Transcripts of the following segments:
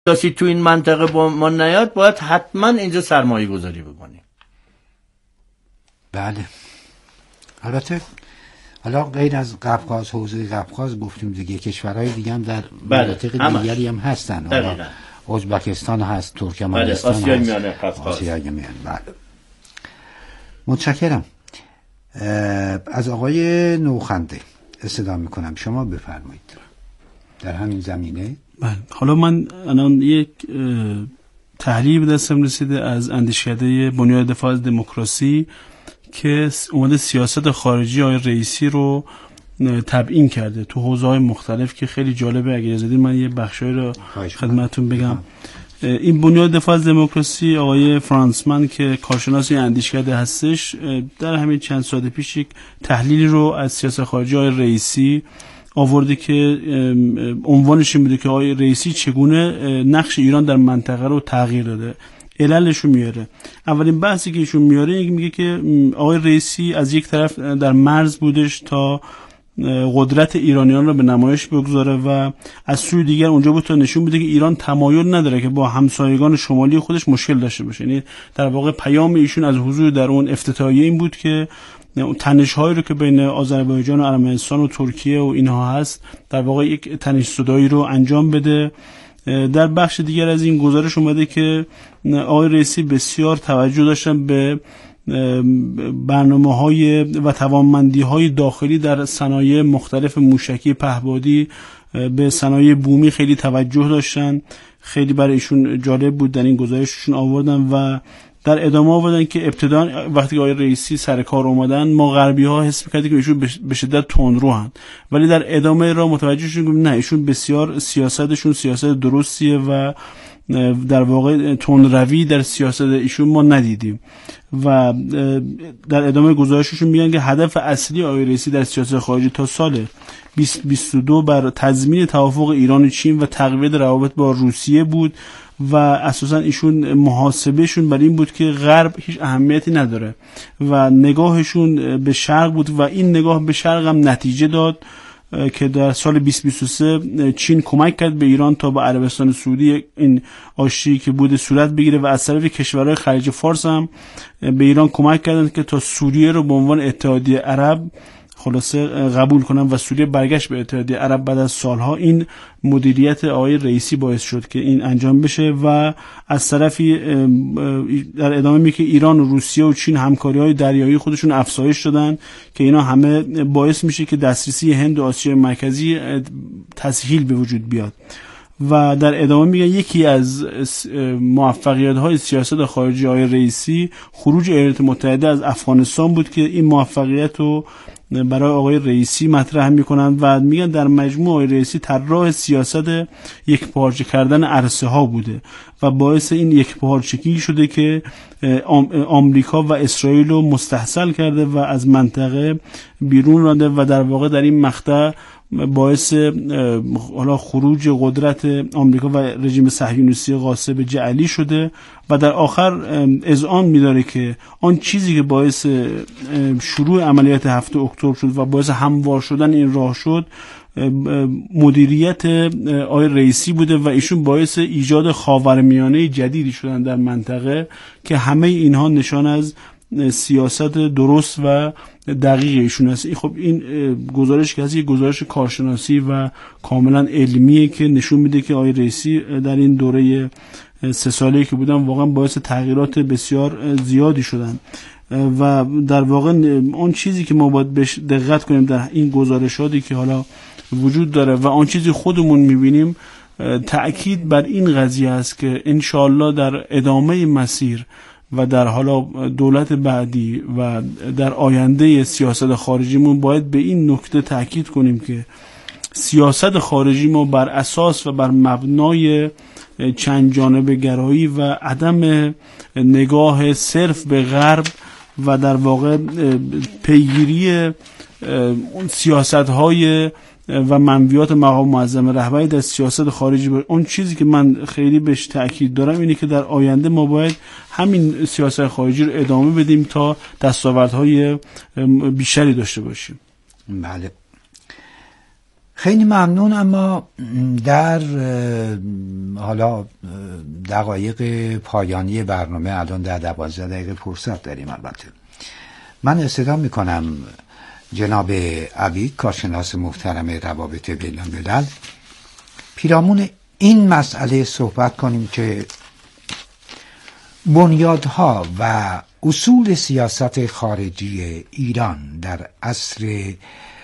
سیاسی تو این منطقه با ما نیاد، باید حتما اینجا سرمایه گذاری بکنیم. بله. البته حالا غیر از قفقاز، حوزه قفقاز گفتیم دیگه، کشورهای دیگه هم در مناطق دیگری هم هستن. دقیقاً. ازبکستان هست، ترکمنستان هست، آسیای میانه قفقاز. آسیای میانه. بله. متشکرم. از آقای نوخنده استدعا میکنم، شما بفرمایید در همین زمینه. بله. حالا من الان یک تحلیل به دستم رسیده از اندیشکده بنیاد دفاع از دموکراسی که اومده سیاست خارجی آقای رئیسی رو تبیین کرده تو حوزه‌های مختلف که خیلی جالبه. اگه اجازه بدید من یه بخشایی رو خدمتتون بگم. این بنیاد دفاع از دموکراسی آقای فرانسمن که کارشناس اندیشکده هستش، در همین چند ساعت پیش یک تحلیلی رو از سیاست خارجی آقای رئیسی آورده که عنوانش این بوده که آقای رئیسی چگونه نقش ایران در منطقه رو تغییر داده. عللشو میاره. اولین بحثی که ایشون میاره میگه که آقای رئیسی از یک طرف در مرز بودش تا قدرت ایرانیان رو به نمایش بگذاره و از سوی دیگر اونجا بود تا نشون بده که ایران تمایل نداره که با همسایگان شمالی خودش مشکل داشته باشه. یعنی در واقع پیام ایشون از حضور در اون افتتاحیه این بود که تنش‌هایی رو که بین آذربایجان و ارمنستان و ترکیه و اینها هست در واقع یک تنش زدایی رو انجام بده. در بخش دیگر از این گزارش اومده که آقای رئیسی بسیار توجه داشتن به برنامه‌های و توانمندی‌های داخلی در صنایع مختلف موشکی پهپادی، به صنایع بومی خیلی توجه داشتن. خیلی برای ایشون جالب بود در این گزارششون آوردن و در ادامه آوردن که ابتدا وقتی آقای رئیسی سر کار اومدن ما غربی‌ها حس می‌کردیم که ایشون به شدت تندروان، ولی در ادامه راه متوجه شدیم نه، ایشون بسیار سیاستشون سیاست درستیه و در واقع تندروی در سیاست ایشون ما ندیدیم. و در ادامه گزارششون میگن که هدف اصلی آقای رئیسی در سیاست خارجی تا سال 2022 بر تضمین توافق ایران و چین و تقویت روابط با روسیه بود و اساسا ایشون محاسبهشون بر این بود که غرب هیچ اهمیتی نداره و نگاهشون به شرق بود و این نگاه به شرق هم نتیجه داد که در سال 2023 چین کمک کرد به ایران تا با عربستان سعودی این آشتی که بوده صورت بگیره و از طرف کشورهای خلیج فارس هم به ایران کمک کردند که تا سوریه رو به عنوان اتحادیه عرب خلاصه قبول کنن و سوریه برگشت به اتحادیه عرب بعد از سالها. این مدیریت آقای رئیسی باعث شد که این انجام بشه و از طرفی در ادامه میگه که ایران و روسیه و چین همکاری‌های دریایی خودشون افزایش دادن که اینا همه باعث میشه که دسترسی هند و آسیای مرکزی تسهیل به وجود بیاد. و در ادامه میگن یکی از موفقیت‌های سیاست خارجی آقای رئیسی خروج ایالات متحده از افغانستان بود که این موفقیت رو برای آقای رئیسی مطرح میکنند و میگن در مجموع آقای رئیسی طراح سیاست یک پارچه کردن عرصه ها بوده و باعث این یک پارچگی شده که آمریکا و اسرائیل رو مستحصل کرده و از منطقه بیرون رانده و در واقع در این مقطع باعث حالا خروج قدرت آمریکا و رژیم صهیونیستی غاصب جعلی شده و در آخر اذعان می‌داره که آن چیزی که باعث شروع عملیات 7 اکتبر شد و باعث هموار شدن این راه شد مدیریت آقای رئیسی بوده و ایشون باعث ایجاد خاورمیانه جدیدی شدن در منطقه که همه اینها نشان از سیاست درست و دقیق ایشون است. خب این گزارش که از یک گزارش کارشناسی و کاملا علمیه که نشون میده که آقای رئیسی در این دوره 3 ساله‌ای که بودن واقعا باعث تغییرات بسیار زیادی شدن و در واقع اون چیزی که ما باید بهش دقت کنیم در این گزارشاتی که حالا وجود داره و اون چیزی خودمون میبینیم تأکید بر این قضیه است که انشاءالله در ادامه مسیر و در حالا دولت بعدی و در آینده سیاست خارجیمون باید به این نکته تأکید کنیم که سیاست خارجی ما بر اساس و بر مبنای چند جانبه گرایی و عدم نگاه صرف به غرب و در واقع پیگیری اون سیاست‌های و منویات مقام معظم رهبری در سیاست خارجی باید. اون چیزی که من خیلی بهش تأکید دارم اینه که در آینده ما باید همین سیاست خارجی رو ادامه بدیم تا دستاوردهای بیشتری داشته باشیم. بله، خیلی ممنون. اما در حالا دقایق پایانی برنامه، الان در 12 دقیقه فرصت داریم، البته من استدعا میکنم جناب عبید، کارشناس محترم روابط بین الملل، پیرامون این مسئله صحبت کنیم که بنیادها و اصول سیاست خارجی ایران در عصر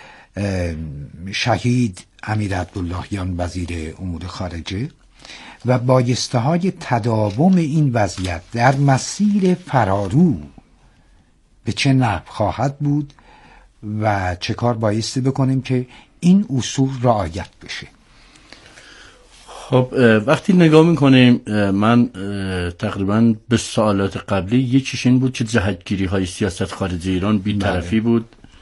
شهید امیر عبداللهیان وزیر امور خارجه و بایسته های تداوم این وضعیت در مسیر فرارو به چه نحو خواهد بود و چه کار بایسته بکنیم که این اصول رعایت بشه. خب وقتی نگاه میکنیم، من تقریبا به سوالات قبلی یکیش این بود که جهتگیری های سیاست خارجی ایران بی‌طرفی بود،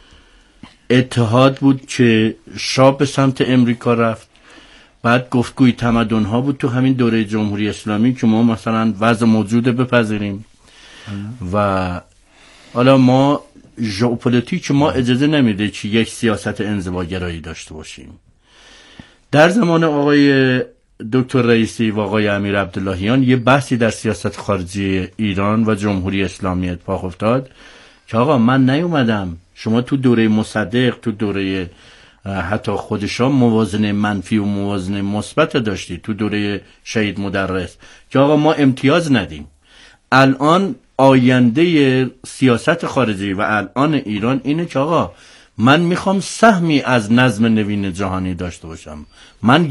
اتحاد بود که شاه به سمت امریکا رفت، بعد گفتگوی تمدن ها بود تو همین دوره جمهوری اسلامی که ما مثلا وضع موجوده بپذیریم و حالا ما ژئوپلیتیک ما اجازه نمیده که یک سیاست انزواگرایی داشته باشیم. در زمان آقای دکتر رئیسی و آقای امیر عبداللهیان یه بحثی در سیاست خارجی ایران و جمهوری اسلامی اتفاق افتاد که آقا من نیومدم، شما تو دوره مصدق، تو دوره حتی خودشان موازنه منفی و موازنه مثبت داشتی، تو دوره شهید مدرس، که آقا ما امتیاز ندیم. الان آینده سیاست خارجی و الان ایران اینه که آقا من میخوام سهمی از نظم نوین جهانی داشته باشم، من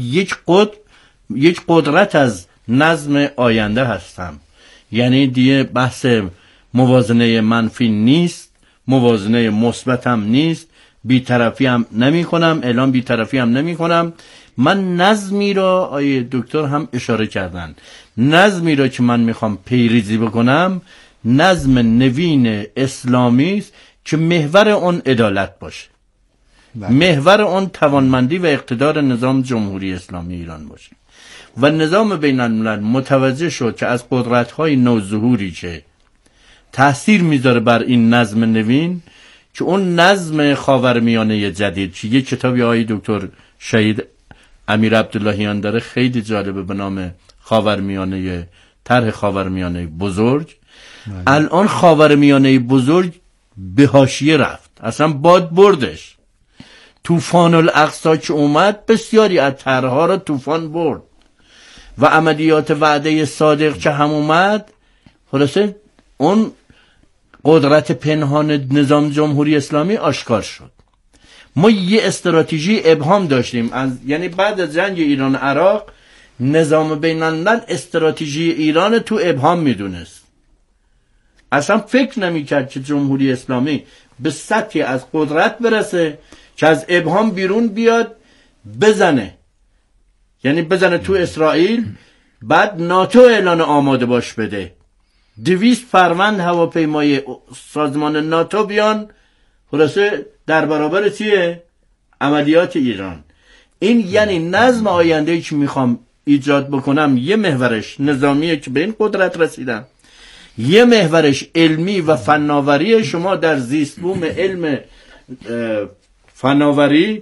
یک قدرت از نظم آینده هستم. یعنی دیگه بحث موازنه منفی نیست، موازنه مثبت هم نیست، بی‌طرفی هم نمی کنم، اعلام بی‌طرفی هم نمی کنم. من نظمی را، آیه دکتر هم اشاره کردن، نظمی را که من میخوام پیریزی بکنم نظم نوین اسلامی است که محور اون عدالت باشه، محور اون توانمندی و اقتدار نظام جمهوری اسلامی ایران باشه. و نظام بین الملل متوجه شد که از قدرت‌های نوظهوری که تأثیر میذاره بر این نظم نوین، که اون نظم خاورمیانه جدید که یک کتابی آقای دکتر شهید امیر عبداللهیان داره خیلی جالبه به نام خاورمیانه، طرح خاورمیانه بزرگ. الان خاورمیانه بزرگ به حاشیه رفت، اصلا باد بردش. طوفان الاقصی که اومد بسیاری از طرح‌ها را طوفان برد و عملیات وعده صادق که هم اومد، خلاصه اون قدرت پنهان نظام جمهوری اسلامی آشکار شد. ما یه استراتژی ابهام داشتیم یعنی بعد از جنگ ایران عراق نظام بین الملل استراتژی ایران تو ابهام میدونست، اصلا فکر نمیکرد که جمهوری اسلامی به سطحی از قدرت برسه که از ابهام بیرون بیاد بزنه، یعنی بزنه تو اسرائیل، بعد ناتو اعلان آماده باش بده، 200 فروند هواپیمای سازمان ناتو بیان خلاصه در برابر چیه؟ عملیات ایران. این یعنی نظم آینده‌ای که میخوام ایجاد بکنم یه محورش نظامیه که به این قدرت رسیدم، یه محورش علمی و فناوری. شما در زیست بوم علم فناوری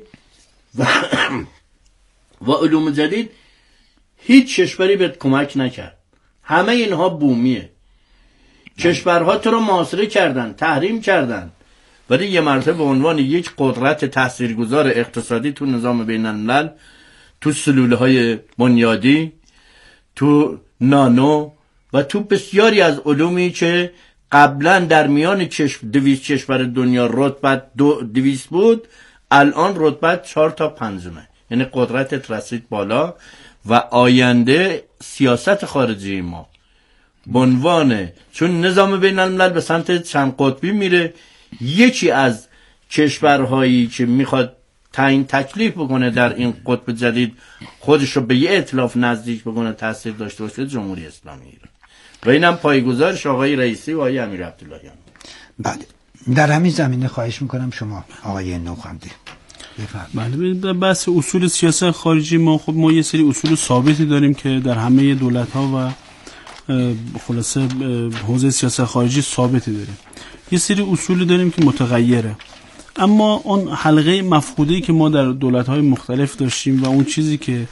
و علوم جدید هیچ کشوری بهت کمک نکرد، همه اینها بومیه. کشورها تو رو محاصره کردن، تحریم کردن، ولی یه مرتبه به عنوان یک قدرت تاثیرگذار اقتصادی تو نظام بین الملل، تو سلولهای بنیادی، تو نانو و تو بسیاری از علومی که قبلا در میان 200 کشور دنیا رتبت 200 بود، الان رتبت 4 تا 5، یعنی قدرتت رسید بالا. و آینده سیاست خارجی ما بنوان، چون نظام بین الملل به سمت چند قطبی میره، یکی از کشورهایی که میخواد تعیین تکلیف بکنه در این قطب جدید، خودش رو به یه ائتلاف نزدیک بکنه، تاثیر داشته باشه، جمهوری اسلامی ایران. و اینم پایه‌گذارش آقای رئیسی و آقای امیر عبداللهیان. بله، در همین زمینه خواهش میکنم شما آقای نوخنده بفرمایید. بله، بحث اصول سیاست خارجی ما یه سری اصول ثابتی داریم که در همه دولت‌ها و خلاصه حوزه سیاست خارجی ثابتی داریم. یه سری اصول داریم که متغیره. اما اون حلقه مفقوده‌ای که ما در دولت‌های مختلف داشتیم و اون چیزی که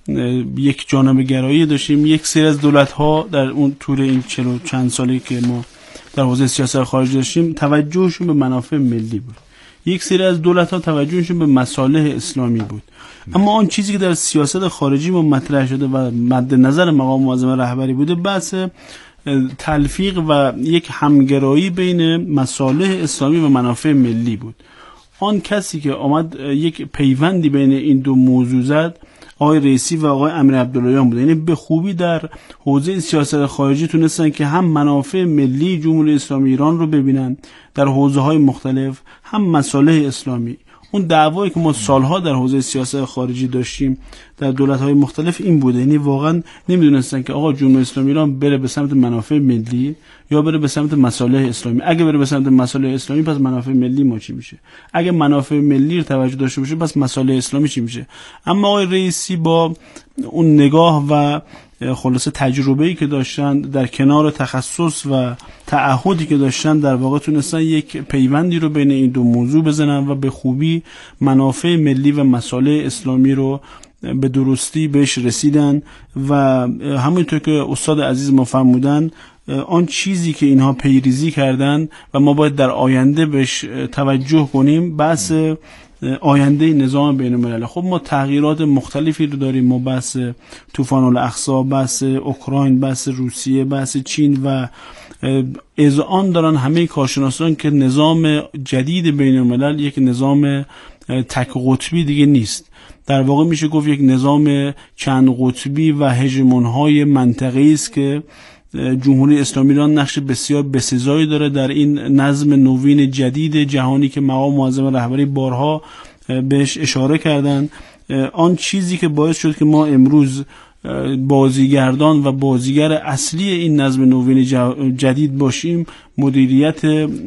یک جانبه گرایی داشتیم، یک سری از دولت‌ها در اون طول این 40 و چند سالی که ما در حوزه سیاست خارجی داشتیم توجهشون به منافع ملی بود. یک سری از دولت‌ها توجهشون به مصالح اسلامی بود. اما آن چیزی که در سیاست خارجی ما مطرح شده و مد نظر مقام معظم رهبری بوده بحث تلفیق و یک همگرایی بین مصالح اسلامی و منافع ملی بود. آن کسی که آمد یک پیوندی بین این دو موضوع زد آقای رئیسی و آقای امیر عبداللهیان بود. یعنی به خوبی در حوزه سیاست خارجی تونستن که هم منافع ملی جمهوری اسلامی ایران رو ببینن در حوزه‌های مختلف، هم مصالح اسلامی. اون دعوایی که ما سالها در حوزه سیاست خارجی داشتیم در دولت‌های مختلف این بوده، یعنی واقعا نمیدونستن که آقا جمهوری اسلامی ایران بره به سمت منافع ملی یا بره به سمت مصالح اسلامی. اگه بره به سمت مصالح اسلامی پس منافع ملی ما چی میشه؟ اگه منافع ملی رو توجه داشته باشه پس مصالح اسلامی چی میشه؟ اما آقای رئیسی با اون نگاه و خلاصه تجربه‌ای که داشتن در کنار تخصص و تعهدی که داشتن در واقع تونستن یک پیوندی رو بین این دو موضوع بزنن و به خوبی منافع ملی و مصالح اسلامی رو به درستی بهش رسیدن و همونطور که استاد عزیز ما فرمودن آن چیزی که اینها پیریزی کردن و ما باید در آینده بهش توجه کنیم بحث آینده نظام بین الملل. خب ما تغییرات مختلفی رو داریم، ما بحث طوفان الاقصی، بحث اوکراین، بحث روسیه، بحث چین و اذعان دارن همه کارشناسان که نظام جدید بین الملل یک نظام تک قطبی دیگه نیست. در واقع میشه گفت یک نظام چند قطبی و هژمون‌های منطقه‌ای است که جمهوری اسلامی ایران نقش بسیار بسزایی داره در این نظم نوین جدید جهانی که مقام معظم رهبری بارها بهش اشاره کردن. آن چیزی که باعث شد که ما امروز بازیگردان و بازیگر اصلی این نظم نوین جدید باشیم مدیریت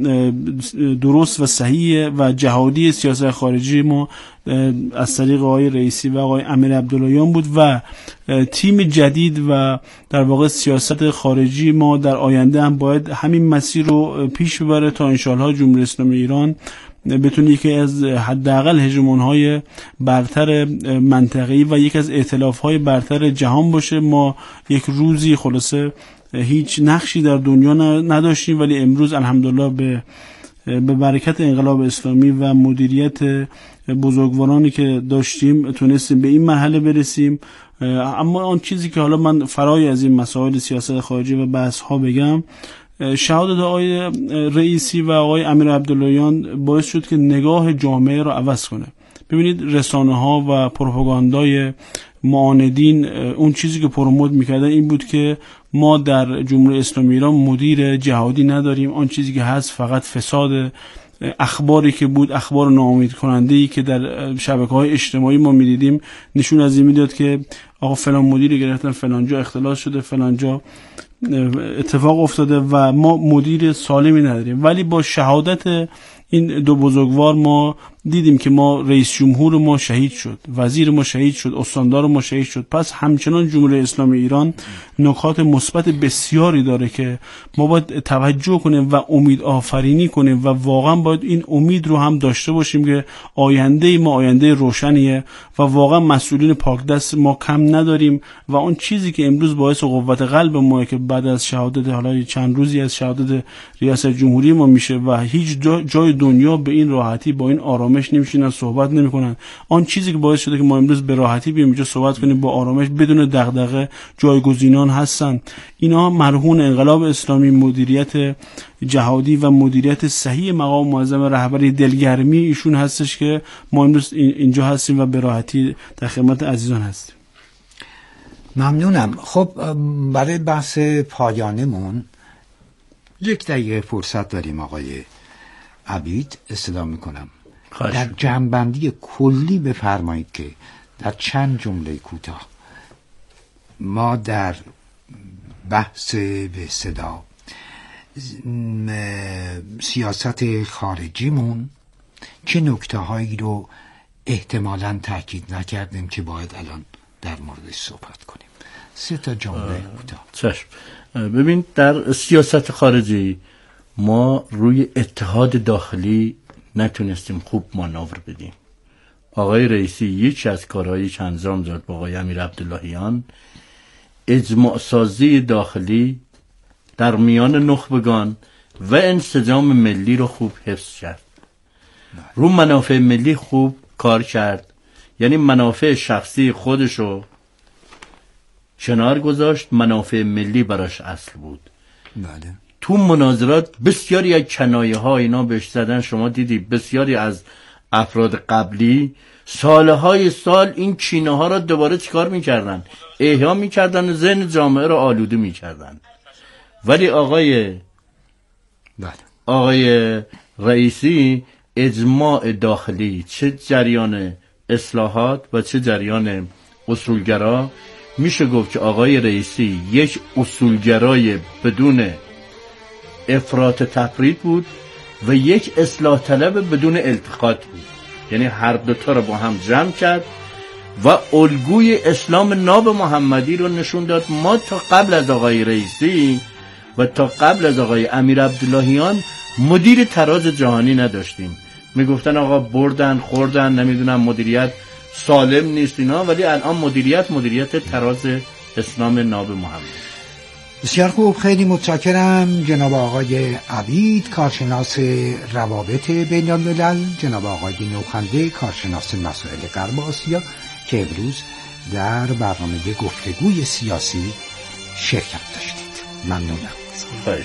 درست و صحیح و جهادی سیاست خارجی ما از طریق آقای رئیسی و آقای امیر عبداللهیان بود و تیم جدید و در واقع سیاست خارجی ما در آینده هم باید همین مسیر رو پیش ببره تا انشاءالله جمهوری اسلامی ایران بتونه یکی از حداقل هژمون‌های برتر منطقه‌ای و یکی از ائتلاف‌های برتر جهان باشه. ما یک روزی خلاصه هیچ نقشی در دنیا نداشتیم ولی امروز الحمدلله به برکت انقلاب اسلامی و مدیریت بزرگوارانی که داشتیم تونستیم به این مرحله برسیم. اما آن چیزی که حالا من فرای از این مسائل سیاست خارجی و بحث‌ها بگم، شهادت آقای رئیسی و آقای امیر عبداللهیان باعث شد که نگاه جامعه رو عوض کنه. ببینید رسانه‌ها و پروپاگاندای معاندین اون چیزی که پروموت می‌کردن این بود که ما در جمهوری اسلامی ایران مدیر جهادی نداریم، آن چیزی که هست فقط فساد. اخباری که بود اخبار ناامید کننده‌ای که در شبکه‌های اجتماعی ما می‌دیدیم نشون از این میداد که آقا فلان مدیر گرفتن، فلان جا اختلاس شده، فلان جا اتفاق افتاده و ما مدیر سالمی نداریم. ولی با شهادت این دو بزرگوار ما دیدیم که ما رئیس جمهور ما شهید شد، وزیر ما شهید شد، استاندار ما شهید شد. پس همچنان جمهوری اسلامی ایران نکات مثبت بسیاری داره که ما باید توجه کنیم و امید آفرینی کنیم و واقعا باید این امید رو هم داشته باشیم که آینده ما آینده روشنیه و واقعا مسئولین پاک دست ما کم نداریم و اون چیزی که امروز باعث قوت قلب ما که بعد از شهادت حالا چند روزی از شهادت ریاست جمهوری ما میشه و هیچ جای دنیا به این راحتی با این آرامش نمیشینن صحبت نمیکنن. آن چیزی که باعث شده که ما امروز به راحتی بیایم اینجا صحبت کنیم با آرامش بدون دغدغه، جایگزینان هستن. اینا مرهون انقلاب اسلامی، مدیریت جهادی و مدیریت صحیح مقام معظم رهبری، دلگرمی ایشون هستش که ما امروز اینجا هستیم و به راحتی در خدمت عزیزان هستیم. ممنونم. خب برای بحث پایانمون 1 دقیقه فرصت داریم. آقای عبید استدعا میکنم در جمع‌بندی کلی بفرمایید که در چند جمله کوتاه ما در بحث به صدا سیاست خارجیمون چه نکته‌هایی رو احتمالاً تاکید نکردیم که باید الان در موردش صحبت کنیم. 3 جمله کوتاه. چشم. ببین در سیاست خارجی ما روی اتحاد داخلی نتونستیم خوب مانور بدیم. آقای رئیسی یکی از کارهایی که انجام داد با آقای امیر عبداللهیان اجماع سازی داخلی در میان نخبگان و انسجام ملی رو خوب حفظ کرد. رو منافع ملی خوب کار کرد، یعنی منافع شخصی خودشو کنار گذاشت، منافع ملی براش اصل بود. بله. تو مناظرات بسیاری از کنایه ها اینا بهش زدن. شما دیدی بسیاری از افراد قبلی سالهای سال این کینه ها را دوباره چیکار میکردن؟ احیا میکردن و ذهن جامعه را آلوده میکردن. ولی آقای رئیسی اجماع داخلی، چه جریان اصلاحات و چه جریان اصولگرا، میشه گفت که آقای رئیسی یک اصولگرای بدون افراط تفرید بود و یک اصلاح طلب بدون التقاط بود. یعنی هر دوتا رو با هم جمع کرد و الگوی اسلام ناب محمدی رو نشون داد. ما تا قبل از آقای رئیسی و تا قبل از آقای امیر عبداللهیان مدیر تراز جهانی نداشتیم. میگفتن آقا بردن خوردن، نمیدونم مدیریت سالم نیست اینا، ولی الان مدیریت تراز اسلام ناب محمد. بسیار خوب، خیلی متشکرم جناب آقای عبید، کارشناس روابط بین الملل، جناب آقای نوخنده، کارشناس مسائل غرب آسیا، که امروز در برنامه گفتگوی سیاسی شرکت داشتید. ممنونم. خواهش.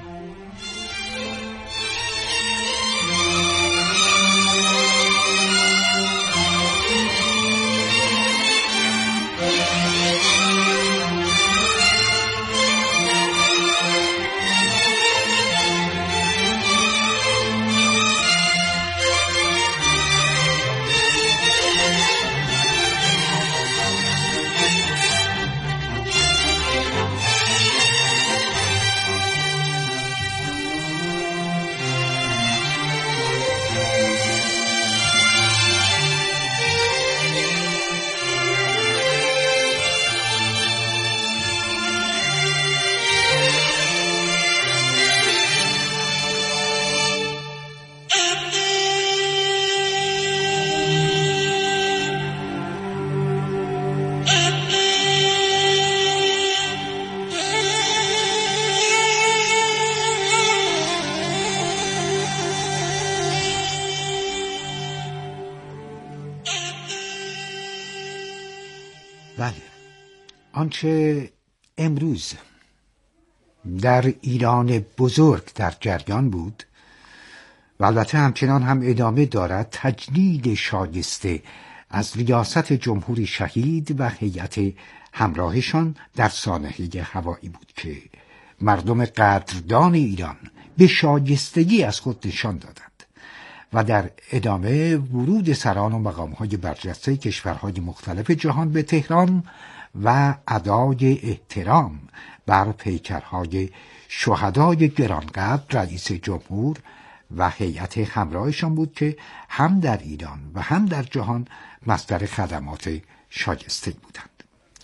بله، آنچه امروز در ایران بزرگ در جریان بود و البته همچنان هم ادامه دارد، تجدید شایسته از ریاست جمهوری شهید و هیئت همراهشان در سانحه هوایی بود که مردم قدردان ایران به شایستگی از خود نشان دادند و در ادامه ورود سران و مقام‌های برجسته کشورهای مختلف جهان به تهران و ادای احترام بر پیکرهای شهدای گرانقدر رئیس جمهور و هیئت همراهشان بود که هم در ایران و هم در جهان مصدر خدمات شایسته بودند.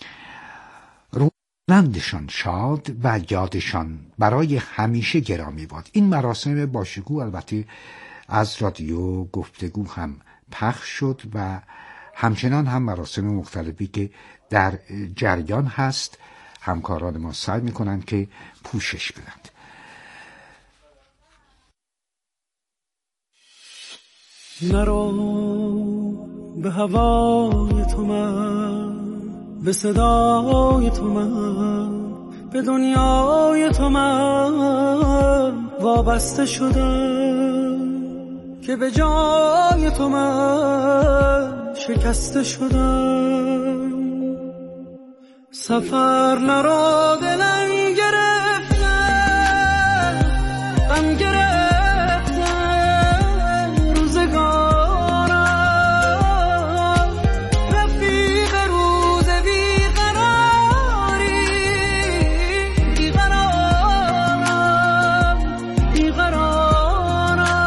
روزندشان شاد و یادشان برای همیشه گرامی باد. این مراسم باشکوه البته از رادیو گفتگو هم پخش شد و همچنان هم مراسم مختلفی که در جریان هست همکاران ما سعی میکنند که پوشش بدند. نرو به هوای تو من، به صدای تو من، به دنیای تو من وابسته شدم که به جای تو من شکسته شدم. سفر نرو دلم گرفته، غم گرفته روزگارم، رفیق روز بیقراری، بیقرارم بیقرارم.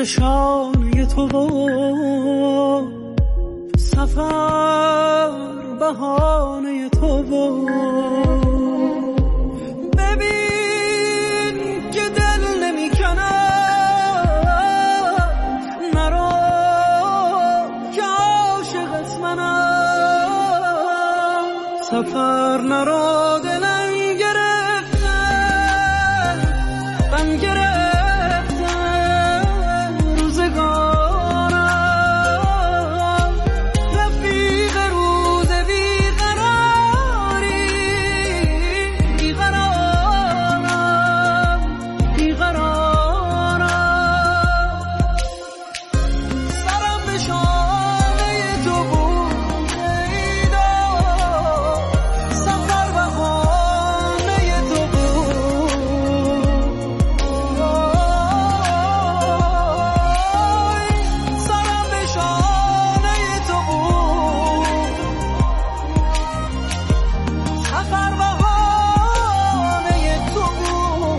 شانه تو و سفر بهانه تو و ببین که دل نمی کنم نرو که عاشقت منم سفر نرو دلم گرفته غم گرفته روزگارم رفیق روز بیقراری بیقرارم بیقرارم سرم به شانه تو بود ایدا سفر بهانه تو بود سرم به شانه تو بود سفر بهانه تو بود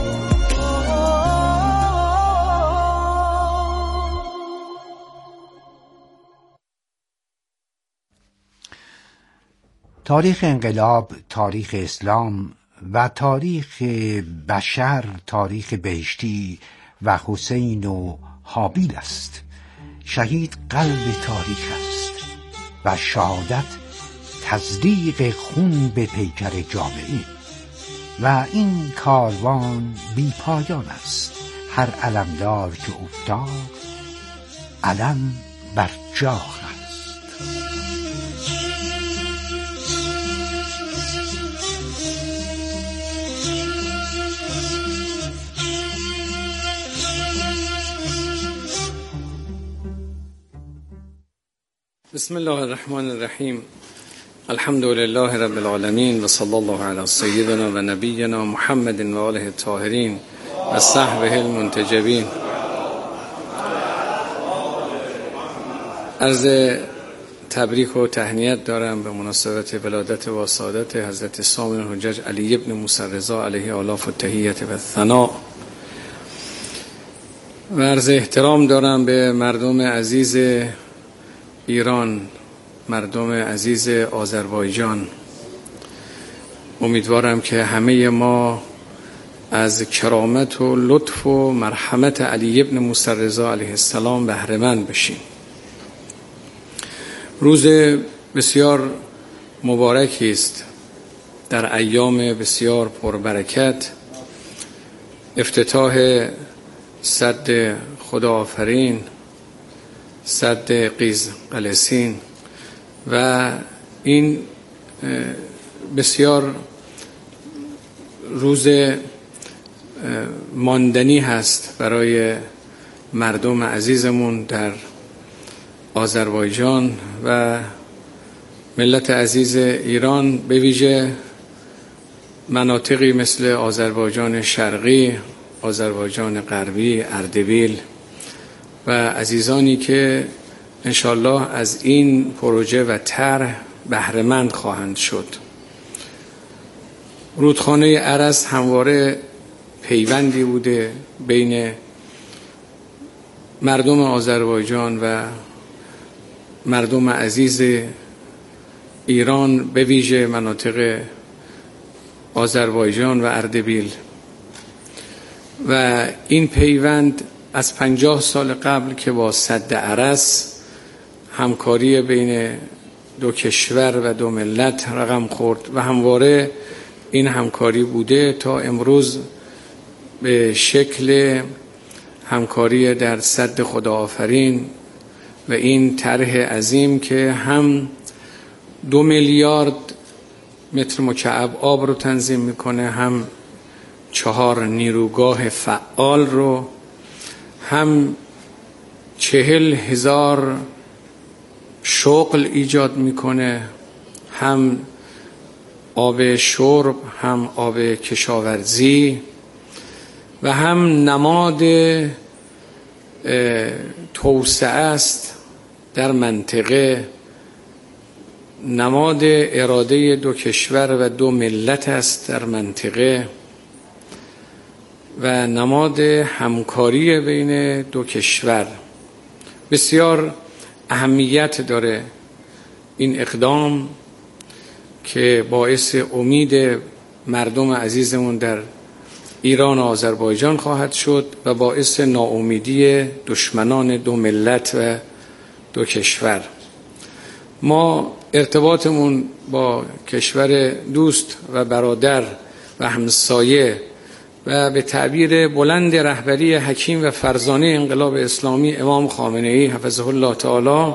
تاریخ انقلاب، تاریخ اسلام و تاریخ بشر تاریخ بهشتی و حسین و حابیل است. شهید قلب تاریخ است و شهادت تصدیق خون به پیکر جامعه و این کاروان بی پایان است. هر علمدار که افتاد علم بر جا است. بسم الله الرحمن الرحیم. الحمد لله رب العالمین و صلی الله علی سیدنا و نبینا محمد و آله الطاهرین و صحبه المنتجبین. عرض تبریک و تهنیت دارم به مناسبت ولادت و سعادت حضرت سامع الحجج علی ابن موسی رضا علیه آلاف التحیت و الثناء و عرض احترام دارم به مردم عزیز ایران، مردم عزیز آذربایجان. امیدوارم که همه ما از کرامت و لطف و مرحمت علی ابن موسی رضا علیه السلام بهره مند بشیم. روز بسیار مبارکی است، در ایام بسیار پربرکت، افتتاح سد خداآفرین، سد قیزقلسین و این بسیار روز ماندنی هست برای مردم عزیزمون در آذربایجان و ملت عزیز ایران، به ویژه مناطقی مثل آذربایجان شرقی، آذربایجان غربی، اردبیل و عزیزانی که انشالله از این پروژه و طرح بهره مند خواهند شد. رودخانه ارس همواره پیوندی بوده بین مردم آذربایجان و مردم عزیز ایران، به ویژه مناطق آذربایجان و اردبیل، و این پیوند از 50 سال قبل که با سد ارس همکاری بین دو کشور و دو ملت رقم خورد و همواره این همکاری بوده تا امروز به شکل همکاری در سد خداآفرین و این طرح عظیم که هم 2 میلیارد متر مکعب آب رو تنظیم میکنه، هم 4 نیروگاه فعال رو، هم 40,000 شغل ایجاد میکنه، هم آب شرب، هم آب کشاورزی و هم نماد توسعه است در منطقه، نماد اراده دو کشور و دو ملت است در منطقه و نماد همکاری بین دو کشور. بسیار اهمیت داره این اقدام که باعث امید مردم عزیزمون در ایران و آذربایجان خواهد شد و باعث ناامیدی دشمنان دو ملت و دو کشور. ما ارتباطمون با کشور دوست و برادر و همسایه و به تعبیر بلند رهبری حکیم و فرزانه انقلاب اسلامی امام خامنه‌ای حفظه الله تعالی،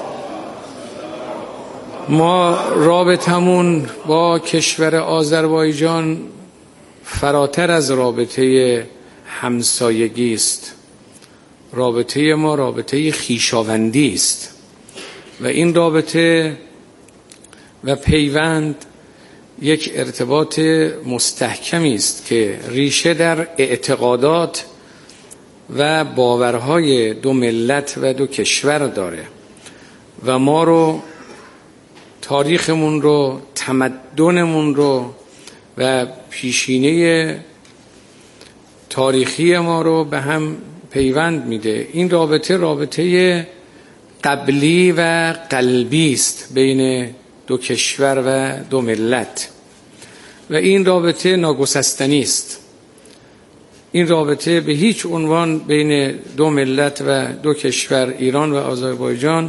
ما رابطمون با کشور آذربایجان فراتر از رابطه همسایگی است. رابطه ما رابطه خویشاوندی است و این رابطه و پیوند یک ارتباط مستحکمی است که ریشه در اعتقادات و باورهای دو ملت و دو کشور داره و ما رو، تاریخمون رو، تمدنمون رو و پیشینه تاریخی ما رو به هم پیوند میده. این رابطه قبلی و قلبی است بین دو کشور و دو ملت و این رابطه ناگسستنی است. این رابطه به هیچ عنوان بین دو ملت و دو کشور، ایران و آذربایجان،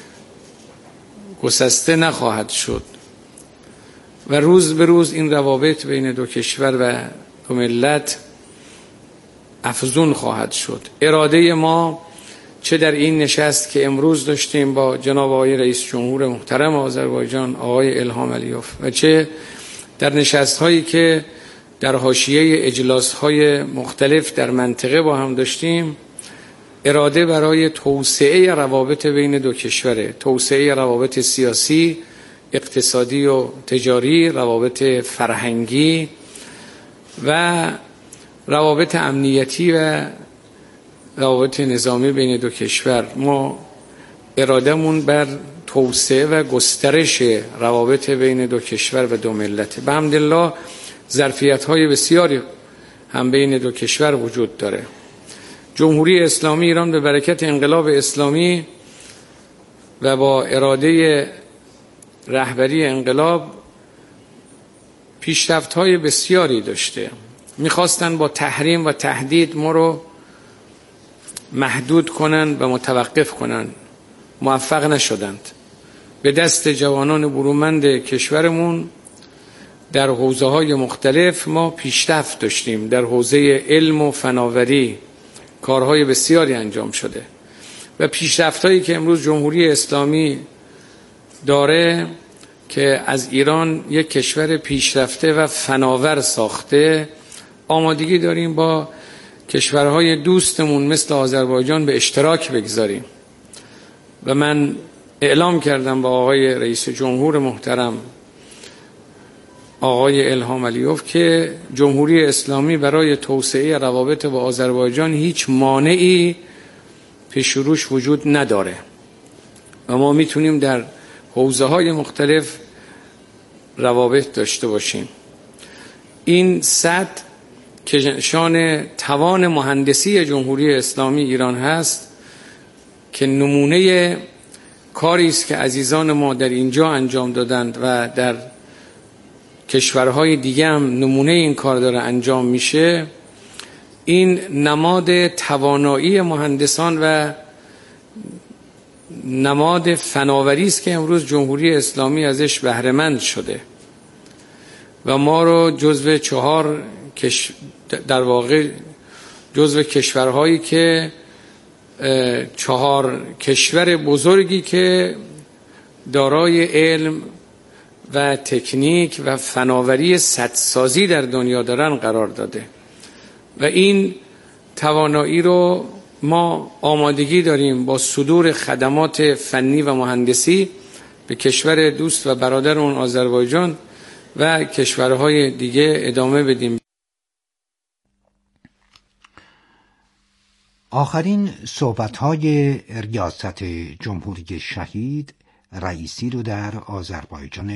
گسسته نخواهد شد و روز به روز این روابط بین دو کشور و دو ملت افزون خواهد شد. اراده ما چه در این نشست که امروز داشتیم با جناب آقای رئیس جمهور محترم آذربایجان آقای الهام علیوف و چه در نشست‌هایی که در حاشیه اجلاس‌های مختلف در منطقه با هم داشتیم، اراده برای توسعه روابط بین دو کشوره، توسعه روابط سیاسی، اقتصادی و تجاری، روابط فرهنگی و روابط امنیتی و روابط نظامی بین دو کشور. ما ارادهمون بر توسعه و گسترش روابط بین دو کشور و دو ملت. به حمدالله ظرفیت‌های بسیاری هم بین دو کشور وجود داره. جمهوری اسلامی ایران به برکت انقلاب اسلامی و با اراده رهبری انقلاب پیشرفت‌های بسیاری داشته. می‌خواستن با تحریم و تهدید ما رو محدود کنن و متوقف کنن، موفق نشدند. به دست جوانان برومند کشورمون در حوزه‌های مختلف ما پیشرفت داشتیم. در حوزه علم و فناوری کارهای بسیاری انجام شده و پیشرفت‌هایی که امروز جمهوری اسلامی داره که از ایران یک کشور پیشرفته و فناور ساخته، آمادگی داریم با کشورهای دوستمون مثل آذربایجان به اشتراک بگذاریم و من اعلام کردم با آقای رئیس جمهور محترم آقای الهام علیوف که جمهوری اسلامی برای توسعه روابط با آذربایجان هیچ مانعی پیش روش وجود نداره و ما میتونیم در حوزه‌های مختلف روابط داشته باشیم. این سطح که شان توان مهندسی جمهوری اسلامی ایران هست که نمونه کاری است که عزیزان ما در اینجا انجام دادند و در کشورهای دیگه هم نمونه این کار داره انجام میشه. این نماد توانایی مهندسان و نماد فناوری است که امروز جمهوری اسلامی ازش بهره مند شده و ما رو جزو 4 در واقع جزو کشورهایی که 4 کشور بزرگی که دارای علم و تکنیک و فناوری سدسازی در دنیا دارن قرار داده و این توانایی رو ما آمادگی داریم با صدور خدمات فنی و مهندسی به کشور دوست و برادرمون آذربایجان و کشورهای دیگه ادامه بدیم. آخرین صحبت‌های ریاست جمهوری شهید رئیسی رو در آذربایجان